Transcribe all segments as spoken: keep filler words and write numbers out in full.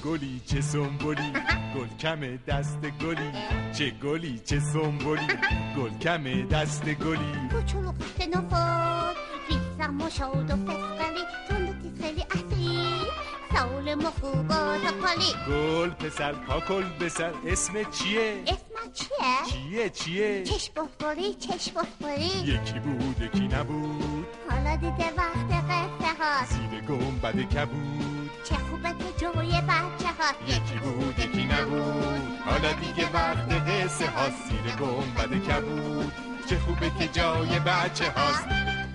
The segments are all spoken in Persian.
گلی چه سنبولی گل کم دست گلی چه گلی چه سنبولی گل کم دست گلی کوچولو قصه نخور ریزم و شاد و فسقلی تندوتی خیلی اصیل سالم و خوب و تاپالی گل پسر پاکل بسر اسم چیه؟ اسم چیه؟ چیه چیه؟ چشم بخوری چشم بخوری یکی بود یکی نبود حالا دیگه وقت قصه هاست زیر گنبد کبود چه خوبه که جوی بچه هاست یکی بود یکی نبود حالا دیگه وقت قصه هاست زیر گنبد کبود چه خوبه که جای بچه هاست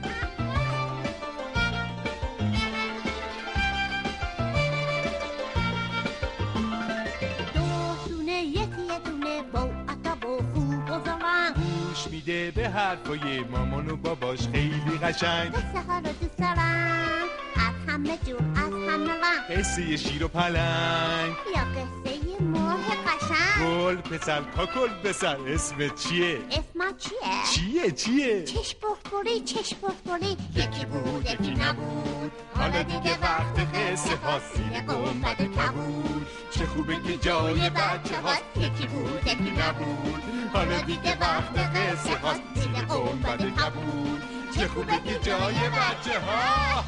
میده به حرفای مامان و باباش خیلی قشنگ قصه ها رو دوست دارم از همه جور از همه رنگ قصه شیر و پلنگ یا قصه ماه قشنگ گل پسر کاکل بسر اسم چیه؟ اسم چیه؟ چیه چیه؟ چشم بخوری چشم بخوری یکی بود یکی نبود حالا دیگه وقت قصه هاست زیر گنبد کبود چه خوبه که جای بچه هاست یکی بود یکی نبود حالا دیگه وقت قصه هاست زیر گنبد کبود چه خوبه که جای بچه ها.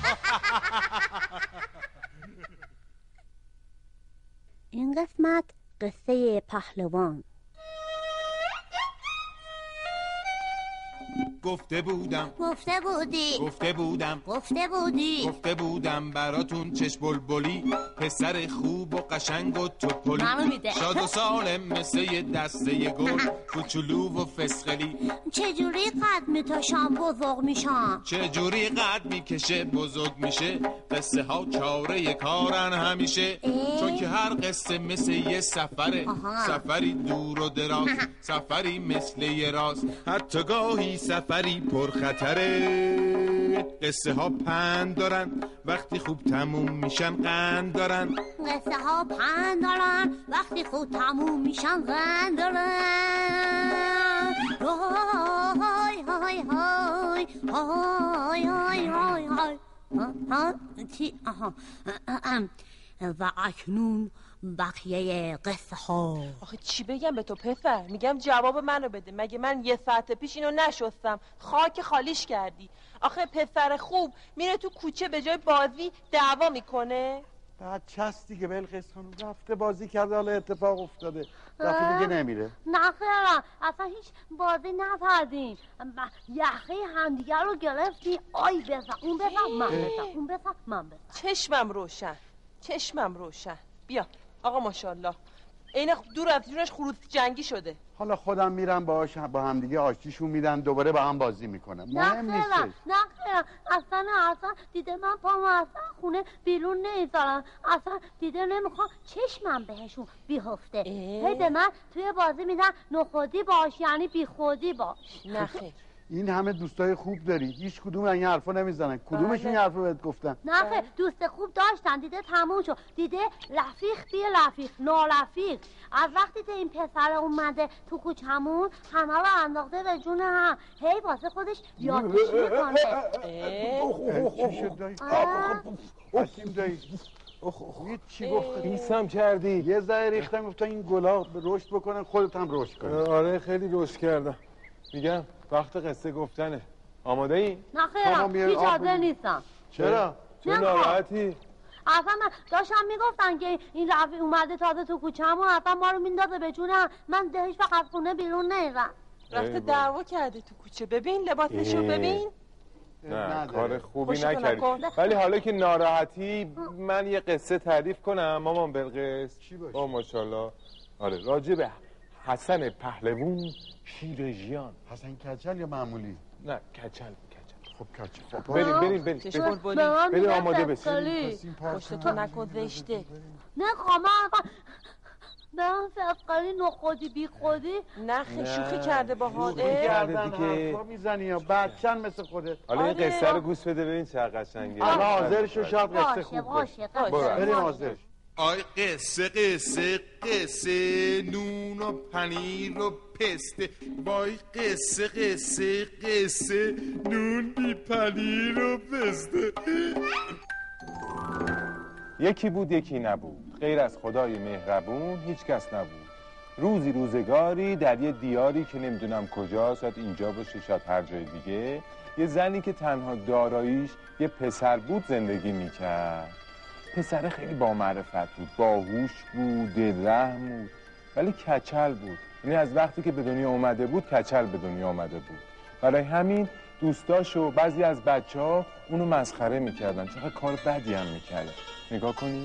این قسمت قصه پهلوان. گفته بودم گفته بودی گفته بودم گفته بودی گفته بودم براتون چشم بلبلی پسر خوب و قشنگ و توپلی شاد و سالم مثل یه دسته گل کوچولو و فسقلی چجوری قد میتاشم بزرگ میشم چجوری قد میکشه بزرگ میشه قصه ها چاره کارن همیشه اه؟ چون که هر قصه مثل یه سفره آها. سفری دور و دراز سفری مثل یه راز حتی گاهی سفری پرخطره قصه ها پند دارن وقتی خوب تموم میشن قند دارن قصه ها پند دارن وقتی خوب تموم میشن قند دارن های های های های های های های ها چی آها و اکنون بقیه قصه ها. آخه چی بگم به تو پسر؟ میگم جواب منو بده. مگه من یه ساعت پیش اینو نشستم خاک خالیش کردی؟ آخه پسر خوب میره تو کوچه به جای بازی دعوا میکنه؟ بچه هست دیگه بلقیس خانم رفته بازی کرده حالا اتفاق افتاده رفته دیگه نمیره. نه خیرم اصلا هیچ بازی نکردیم یخی همدیگه رو گرفتی آی بزن اون بزن من بزن اون بزن من بزن. چشمم روشن چشمم روشن. بیا آقا ماشاءالله این دور از جونش خروس جنگی شده. حالا خودم میرم باهاش با هم دیگه آشتیشون میدن دوباره با هم بازی میکنم. مهم نیست. نه خیرم اصلا اصلا دیده من پامو اصلا خونه بیرون نمیذارم اصلا دیده نمیخوام چشمم بهشون بیهفته هی به من توی بازی میدن نخودی باش یعنی بی خودی باش. نه خیر این همه دوستای خوب داری هیچ کدوم این حرفا نمیزنن کدومشون این حرفو بهت گفتن؟ نه خیر دوست خوب داشتن دیده تموم شد دیده رفیق بی رفیق نارفیق از وقتی که این پسر اومده تو کوچمون همه رو انداخته به جون هم هی واسه خودش یادکشی میکنه. چی شد دایی؟ حسیم دایی چی گفت؟ قیسم کردی یه ذره ریختم گفتم این گلا رشد بکنن خودت هم رشد کن. آره خیلی رشد کردم. میگم وقت قصه گفتنه. آماده ای؟ نه خیرم هیچ حاضر نیستم. چرا؟ چون ناراحتی؟ اصلا من داشتم میگفتن که این رفی اومده تازه تو کوچه‌مون اصلا ما رو میندازه به جونم من دهش فقط خونه بیرون نمیرم. رفته دعوا کرده تو کوچه ببین لباسشو ببین. نه کار خوبی نکردی ولی حالا که ناراحتی من یه قصه تعریف کنم مامان بلقیس. چی باشه؟ آه ماشاءالله. آره راجع به حسن پهلوون شیر ژیان. حسن کچل یا معمولی؟ نه کچل کچل. خب کچل خب بریم بریم بریم بریم بریم آماده بشین. پشت تو نکن زشته. نه خواهم برم فقالی نخودی بی خودی. نه خیلی شوخی کرده با حاله. شوخی کرده دیگه. حرفا میزنی یا بچن مثل خودت. حالا این قصه رو گوش بده ببین چه قشنگه. حالا حاضر شو شاید قصه خوب باشه. بریم حاضر. آی قصه قصه قصه نون و پنیر و پسته وای قصه قصه قصه نون بی پنیر و پسته. یکی بود یکی نبود غیر از خدای مهربون هیچ کس نبود. روزی روزگاری در یه دیاری که نمیدونم کجاست، شاید اینجا باشه شاید هر جای دیگه، یه زنی که تنها داراییش یه پسر بود زندگی میکرد. پسر خیلی با معرفت بود، باهوش بود، دلرحم بود، ولی کچل بود. یعنی از وقتی که به دنیا اومده بود کچل به دنیا اومده بود. برای همین دوستاش و بعضی از بچه ها اونو مسخره میکردن. چقدر کار بدی هم میکرد. نگاه کنی؟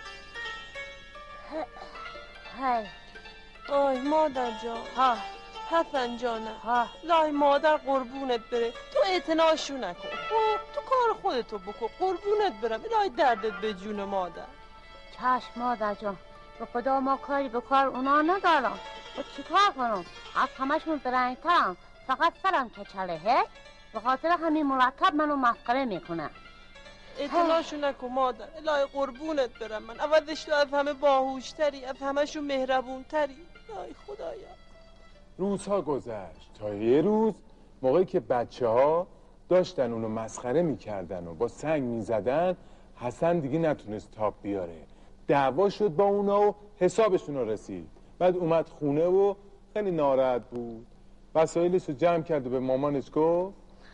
های آی مادر جان، ها حسن جانم، ها لای مادر قربونت بره، تو اعتناشو نکن، خب تو کار خودتو بکن، قربونت برم، لای دردت به جون مادر. چشم مادر جان، به خدا ما کاری به کار اونا ندارم. و چی کار کنم؟ از همشون برنگترم، فقط سرم کچله هست، به خاطر همین مرتب منو مسخره میکنه. اعتناشو نکن مادر، الهی قربونت برم، من عوضش تو از همه باهوشتری، از همشون مهربونتری. ای خدایا. روزها گذشت تا یه روز موقعی که بچه ها داشتن اونو مسخره میکردن و با سنگ میزدن، حسن دیگه نتونست تاب بیاره، دعوا شد با اونا و حسابشون رو رسید. بعد اومد خونه و خیلی ناراحت بود، وسایلش رو جمع کرد و به مامانش گفت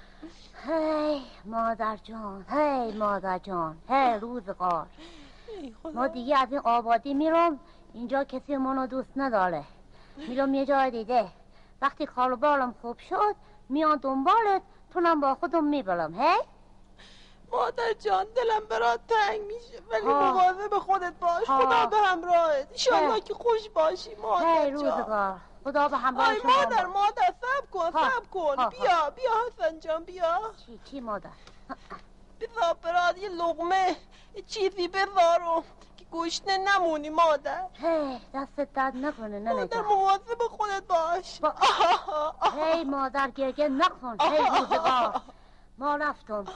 هی مادر جان، هی مادر جان، هی روزگار، ما دیگه از این آبادی میرم، اینجا کسی منو دوست نداره، میرم یه جای دیگه، وقتی کار بالم خوب شد میان دنبالت، تونم با خودم میبرم. هی مادر جان دلم برات تنگ میشه، ولی مواظب به خودت باش، خدا به همراهت، انشالله که خوش باشی مادر جان. هی روزگار، خدا به همراه شما. آی مادر مادر صبر کن صبر کن، ها. بیا بیا حسن جان بیا. چی چی مادر؟ بذار برات یه لقمه یه چیزی بذارم که گشنه نمونی مادر. هی دستت درد نکنه نه مادر مواظب خودت باش. با... هی مادر گرگه نکن. هی روزگار ما رفتم.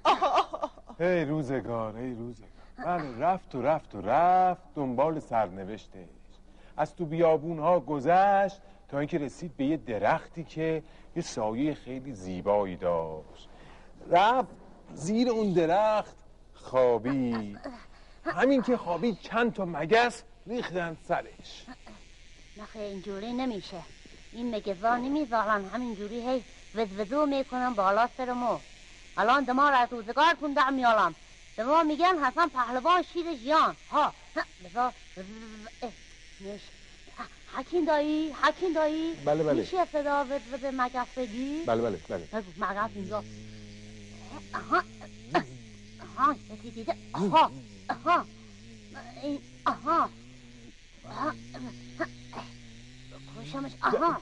هی روزگار هی روزگار بله رفت و رفت و رفت دنبال سرنوشتش. از تو بیابون ها گذشت تا اینکه رسید به یه درختی که یه سایه خیلی زیبایی داشت. رفت زیر اون درخت خوابید. همین که خوابید چند تا مگس ریختن سرش. نخه اینجوری نمیشه، این مگزا نمیذارن همینجوری هی وزوزو میکنن بالا سرمو. الان دمار از روزگارتون در میالم، دمار میگن حسن پهلوان شیر ژیان. ها بذار نیش حکیم دایی حکیم دایی بله بله میشه صدا وزوز مگس بگی؟ بله بله بله بگو مگس اینجا. آها آها یکی دیده. آها آها آها آها کشمش. آها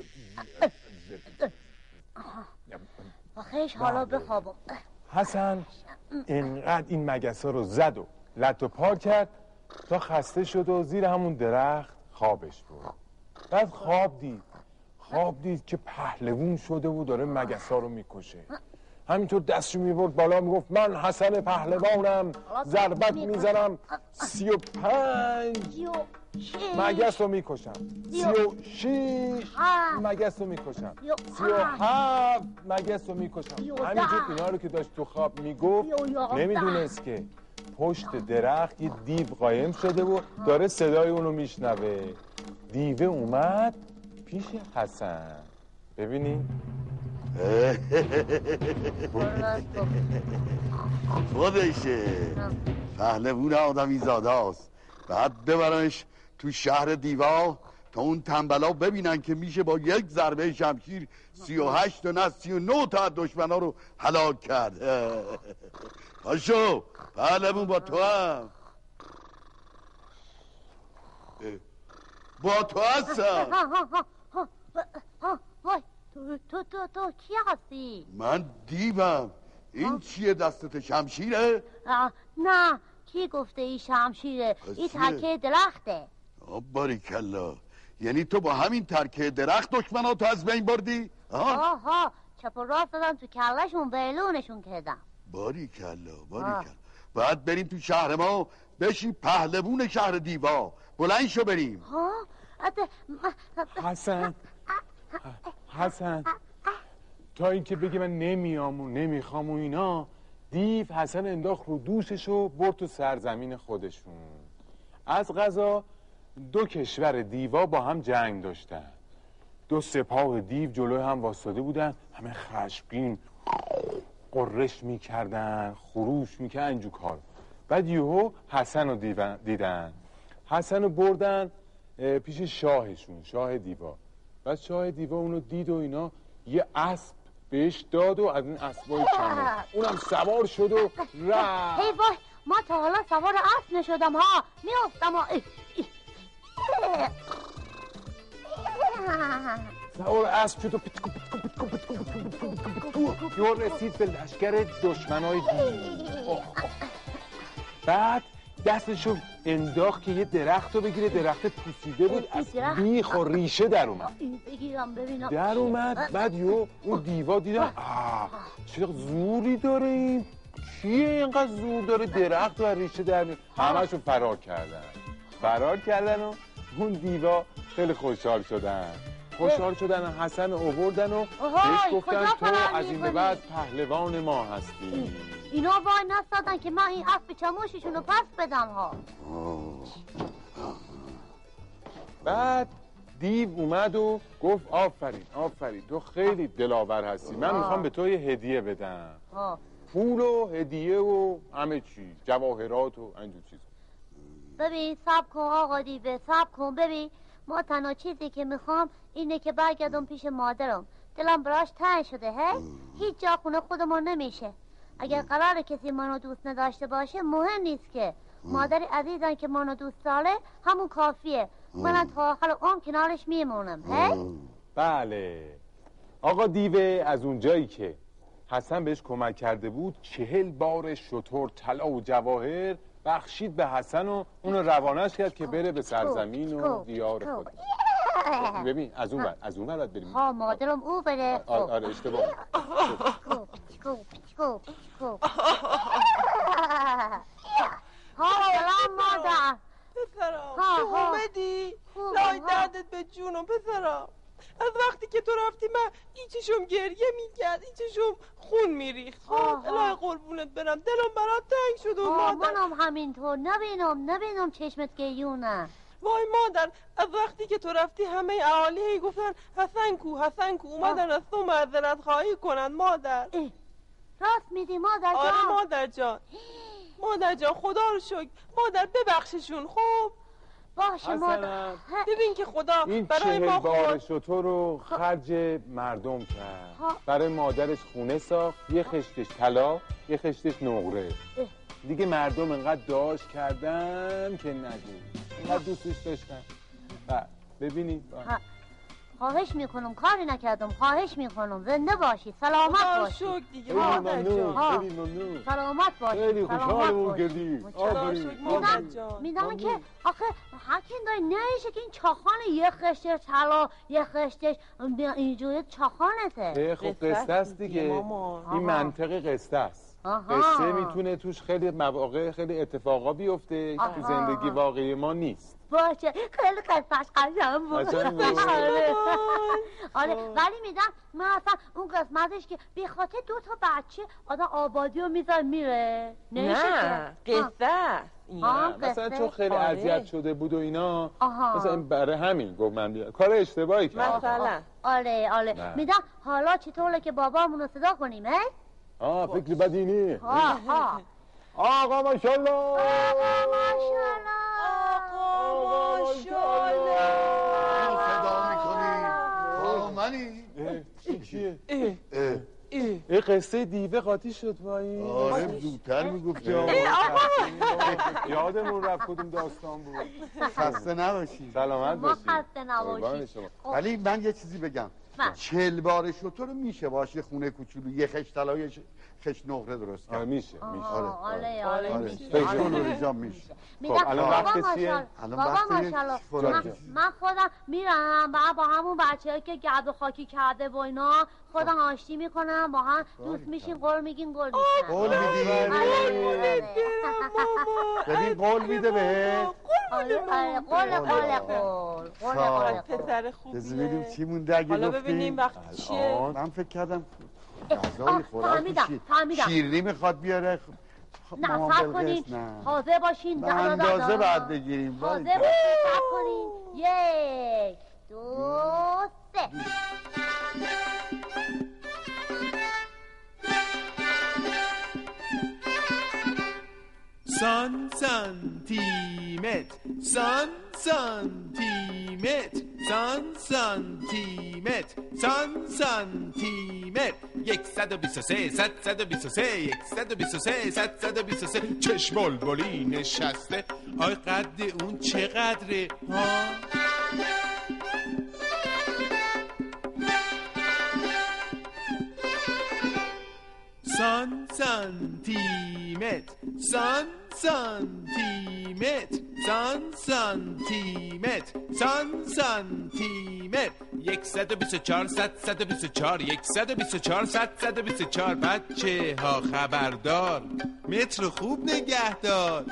آخیش حالا بخوابم. حسن اینقدر این مگس ها رو زد و لط و پار کرد تا خسته شد و زیر همون درخت خوابش بود. بعد خواب دید خواب دید که پهلوون شده و داره مگس ها رو میکشه. همینطور دستشو میبرد بالا میگفت من حسن پهلوانم، ضربت میزنم سی و پنج مگس رو میکشم، سی و شیش مگس رو میکشم، سی و هفت مگس رو میکشم. همینطور اینا رو که داشت تو خواب میگفت نمیدونست که پشت درخت یه دیو قایم شده و داره صدای اونو میشنوه. دیوه اومد پیش حسن. ببینی خودشه پهلوون آدمی زاده است. بعد ببرنش تو شهر دیوا تا اون تنبلا ببینن که میشه با یک ضربه شمشیر سی و هشت و نه سی و نه تا دشمنا رو هلاک کرد. پاشو پهلوون با تو هم با تو هستم. تو تو تو تو کی هستی؟ من دیوم. این چیه دستت شمشیره؟ نه کی گفته ای شمشیره؟ این ترکه درخته. باریکلا، یعنی تو با همین ترکه درخت دشمناتو از بین بردی؟ آها ها چپ و راست دادم تو کلشون بیلونشون کردم. باریکلا باریکلا. باید بریم تو شهر ما بشی پهلوون شهر دیوا. بلند شو بریم. ها حسن حسن تا اینکه بگه من نمیام و نمیخوام و اینا، دیو حسن انداخت رو دوشش و برد تو سرزمین خودشون. از قضا دو کشور دیوا با هم جنگ داشتن. دو سپاه دیو جلوی هم واسطه بودن، همه خشمگین قرش میکردن، خروش میکردن، اینجور کار. بعد یهو حسن رو دیدن، حسن رو بردن پیش شاهشون، شاه دیوا. بعد شاه دیوا اونو دید و اینا یه اسب بهش داد و از این اسبای چمه اونم سوار شد و رفت. هی وای، ما تا حالا سوار اسب نشدم ها، میافتم ها. سوار اسب شد و پتکو پتکو پتکو پتکو پتکو پتکو پتکو یو رسید به لشکر دشمنای دیو. بعد دستشو انداخت که یه درخت رو بگیره، درخت پوسیده بود، از بیخ و ریشه در اومد. بگیرم ببینم در اومد. بعد یو اون دیوا دیدن آه چه زوری داره این، کیه اینقدر زور داره درخت و ریشه در میاد. همه‌شون فرار کردن فرار کردن و اون دیوا خیلی خوشحال شدن خوشحال شدن حسن آوردن و بهش گفتن تو از این به بعد پهلوان ما هستی. اینا وای نستادن که من این اسب چموششون رو پس بدم ها. بعد دیو اومد و گفت آفرین آفرین تو خیلی دلاور هستی، من میخوام به تو یه هدیه بدم. پول و هدیه و همه چی، جواهرات و اینجور چیز. ببین صبر کن آقا دیو، صبر کن. ببین ما تنها چیزی که میخوام اینه که برگردم پیش مادرم، دلم براش تنگ شده. هی هیچ جا خونه خودمون نمیشه. اگر قرار کسی منو دوست نداشته باشه مهم نیست که، مادری عزیزم که منو دوست داره همون کافیه. من تا آخر عمر کنارش میمونم. هی بله آقا دیو از اونجایی که حسن بهش کمک کرده بود چهل بار شتر طلا و جواهر بخشید به حسن و اونو روانش کرد که بره به سرزمین و دیار خود. ببین از اون بر از اون بر باید بریم. ها مادرم او بره. آره اشتباه. ها سلام مادر. پسرم تو اومدی؟ لای دردت به جونم پسرم. از وقتی که تو رفتی من ایچشم گریه میکرد، ایچشم خون میریخت. خب الهی قربونت برم، دلم برات تنگ شد. و مادر منم همینطور، نبینم نبینم چشمت گریونه. وای مادر از وقتی که تو رفتی همه اهالی هی گفتن حسن کو حسن کو، اومدن از تو معذرت خواهی کنن. مادر راست میدی مادر جان؟ آره مادر جان. مادر جان خدا رو شکر مادر ببخششون. خب باشه مادر. ببین که خدا این برای ما چهل بار خود شتر رو خرج مردم کرد. برای مادرش خونه ساخت، یه خشتش طلا یه خشتش نقره. دیگه مردم انقدر داشت کردن که نگو، اینقدر دوستش داشتن. ببینید خواهش میکنم، کاری نکردم، خواهش میکنم زنده باشی، سلامت باشی. شکر دیگه مادر جان. خیلی ممنون. سلامت باشی. خیلی خوشحالمون کردی. میدم میدم که آخه حکیم داری نمیشه که این چاخانه یه خشتش طلا یه خشتش اینجوری چاخانته. خب قصه است دیگه، این منطق قصه است. قصه میتونه توش خیلی مواقع خیلی اتفاقا بیفته که تو زندگی واقعی ما نیست. باشه خیلی قصهش قشنگ بود. آره ولی میدم من اصلا اون قسمتش که بی خاطر دو تا بچه آدم آبادی رو میذار میره نه قصه مثلا چون خیلی اذیت شده بود و اینا مثلا برای همین گفت من بیاد کار اشتباهی کرد مثلا. آره آره میدم حالا چطوره که بابامون رو صدا کنیم؟ ها آه فکر بدی نی. ها ها آقا ماشاءالله. آقا ماشاءالله. آقا ماشاءالله. صدا میکنی؟ آقا منی؟ این چیه؟ اه این قصه دیوه قاطی شد با این. آره زودتر میگفتی آقا. یادمون رفت کدوم داستان بود. خسته نباشی. سلامت ما باشی. خسته نباشی. ولی من یه چیزی بگم، چهل بار شتر میشه باشه خونه کوچولو یه خش طلا یه خش نقره درست کرد. آره میشه میشه. آره آره میشه. فکر کن نوری میشه. خب الان وقت چیه؟ بابا ماشاءالله من خودم میرم با همون بچه‌ای که گرد و خاکی کرده و اینا خودم آشتی میکنم، با هم دوست میشیم، قول میگیم قول میشیم. قول میدی؟ ببین قول میده بهت. آره آره قول قول قول قول قول پسر خوبیه. ببینیم چی مونده اگه حالا گفتیم. ببینیم وقت چیه. من فکر کردم غذای خوراک فهمیدم فهمیدم شیرینی میخواد بیاره مامان نفر بلقیس کنین نه. حاضر باشین. به دا دا دا دا. اندازه بعد بگیریم. حاضر وای. باشین نفر کنین. یک دو سه. سان سانتیمتر سان سانتیمتر سان سانتیمتر سان سانتیمتر یکصد و بیست و سه صد صد و بیست و سه یکصد و بیست و سه صد صد و بیست و سه چشم بلبلی نشسته آی قد اون چقدره ها سان سانتیمتر سان سانتیمتر سان سانتیمتر سان سانتیمتر یکصد و بیست و چهار صد صد و بیست و چهار یکصد و بیست و چهار صد صد و بیست و چهار بچه ها خبردار متر خوب نگهدار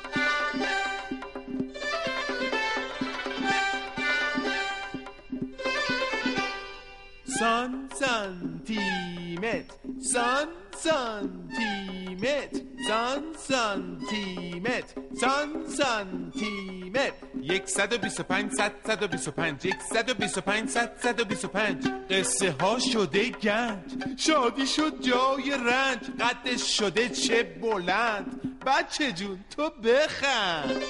سان سانتیمتر سان سانتیمتر سان سانتیمتر سان سانتیمتر یکصد و بیست و پنج صد صد و بیست و پنج یکصد و بیست و پنج صد صد و بیست و پنج قصه ها شده گنج شادی شد جای رنج قدش شده چه بلند بچه جون تو بخند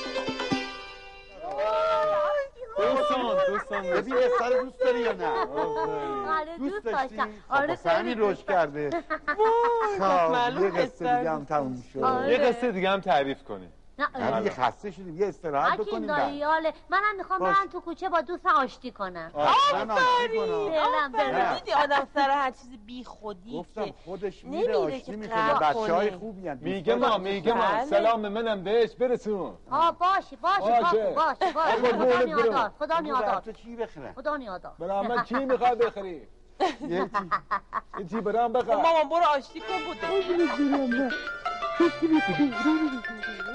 دوستان دوستان ببین استار دوست داری یا نه؟ آره دوست داشتم. آره خب همین روش کرده. خب یه قصه دیگه هم تموم شد. آره. یه قصه دیگه هم تعریف کنی. نه نه دیگه خسته شدیم یه استراحت حکیم بکنیم دایی بعد. حاله منم میخوام باش. برم تو کوچه با دوستم آشتی کنم. من آشتی کنم. برم برم. دیدی آدم سر هر چیز بی خودی گفتم خودش نمیره میره آشتی که میکنه قهر بچه های کنه. خوبی هست. میگه ما میگه ما بله. سلام منم بهش برسون. آه باشه باشه باشه. باشه باشه آقا خدا بولت برو. نیادار خدا نیادار تو چی بخره؟ خدا نیادار. برای من چی میخوای بخری؟ یه چی یه چی برام بخر. مامان برو آشتی کن بوده